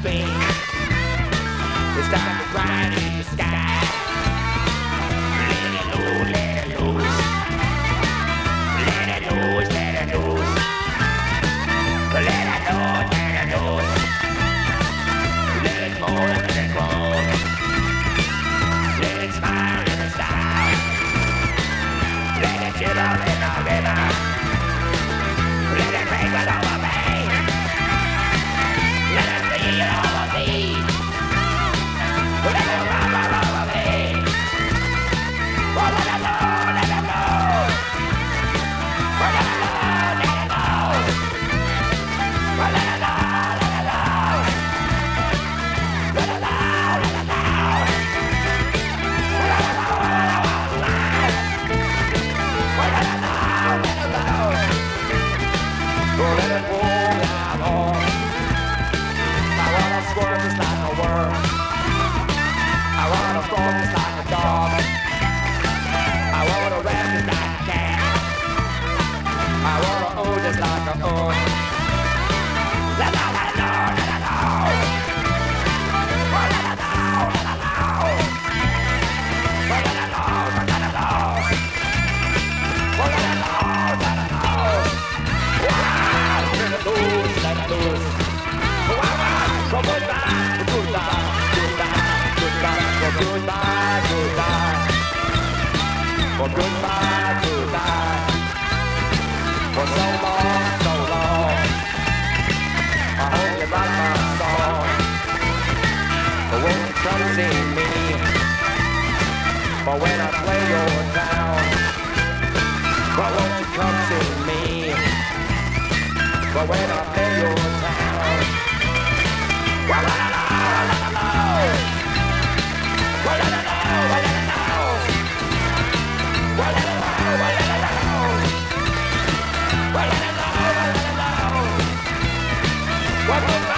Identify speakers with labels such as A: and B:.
A: beam. It's time to grind in the sky. Let it loose, let it loose. Let it loose, let it loose. Let it loose, let it loose. Let it go, let it go. Let it smile, let it style. Let it chill in the river. Let it break it over me. Let it feel over me. Let it rub all over me. Oh, let it go, let it go. Oh, let it go, let it go. Oh, let it go, let it go. Let it go, let it go. Let it go, let it go. Oh, let it go down on. I wanna swerve just like a worm. I wanna fall just like a dog. I wanna rap just like a cat. I wanna own just like a own. Let it go, let it go, let it go. Oh, let it go, let it go. Oh, let it go, let it go. Oh, let it go, let it go. Wow, let it loose, let it loose. Wow, wow, so goodbye, goodbye, goodbye, goodbye, so goodbye, goodbye. For goodbye, goodbye. For so long, so long. I hope you like my song. But won't you come see me? But when I play your town, but won't you come see me? But when I play your town, well, let it know, let it know. Well, let it know, well, let it know. Well, let it know, well, let it know. Well, let it know, well, let it know. Well,